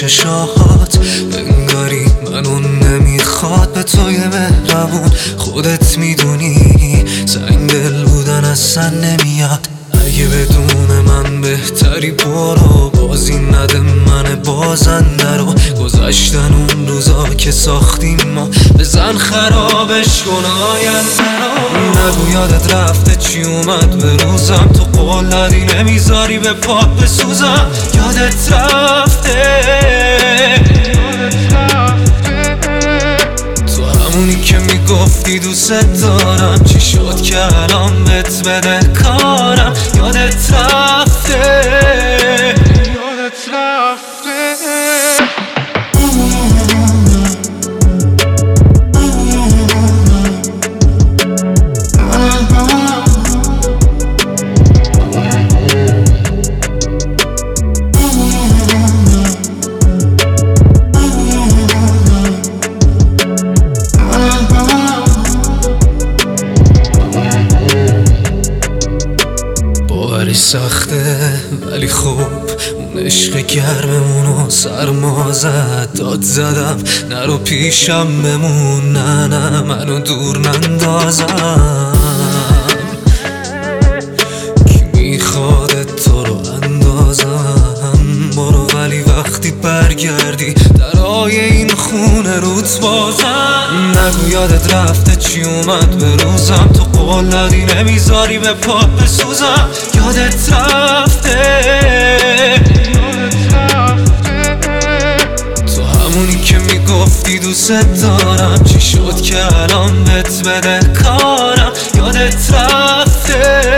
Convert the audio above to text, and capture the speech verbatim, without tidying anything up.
چشاهات انگاری منو نمیخواد. به توی مهربون خودت میدونی سنگ دل بودن اصلا نمیاد. اگه بدون من بهتری برو، بازی نده من بازنده رو. گذشتن اون روزا که ساختیم ما، بزن خرابش کن آینده رو. نگو یادت رفته چی اومد به روزم، تو قول دادی نمیذاری به پات بسوزم. یادت رفته تو همونی که میگفتی دوست دارم، چی شد که الان بهت بده کارم. یادت رفته یادت رفته باوری سخته ولی خوب، اون عشق گرممونو سرما زد. داد زدم نرو پیشم بمون، نه نه منو دور نندازم. کی میخواد تو رو اندازم؟ برو ولی وقتی برگردی درای این خونه روت بازم. نگو یادت رفته چی اومد به روزم، تو قول دادی نمیذاری به پات بسوزم. یادت رفته تو همونی که میگفتی دوست دارم، چی شد که الان بهت بده کارم. یادت رفته